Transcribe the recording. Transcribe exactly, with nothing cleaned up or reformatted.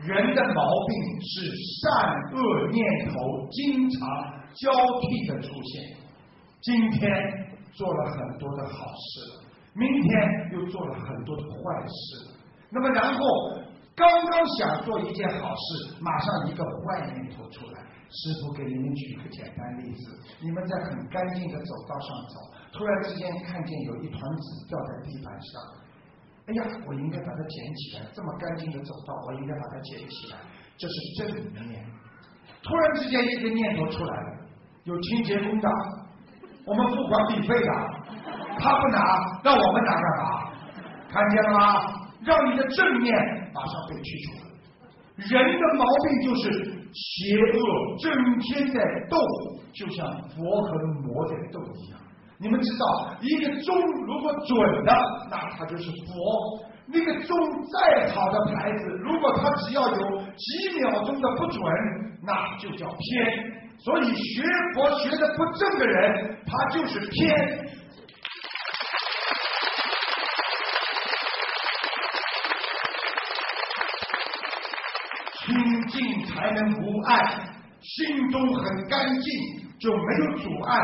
人的毛病是善恶念头经常交替的出现。今天做了很多的好事，明天又做了很多的坏事。那么然后刚刚想做一件好事，马上一个坏念头出来。师父给你们举个简单例子，你们在很干净的走道上走，突然之间看见有一团纸掉在地板上，哎呀，我应该把它捡起来，这么干净的走道，我应该把它捡起来，这是正念。突然之间一个念头出来了，有清洁工的，我们付管理费的，他不拿，让我们拿干嘛？看见了吗？让你的正念马上被去除了。人的毛病就是邪恶整天在斗，就像佛和魔在斗一样。你们知道，一个钟如果准的，那它就是佛；那个钟再好的牌子，如果它只要有几秒钟的不准，那就叫偏。所以学佛学的不正的人，他就是偏。清净才能无碍，心中很干净，就没有阻碍。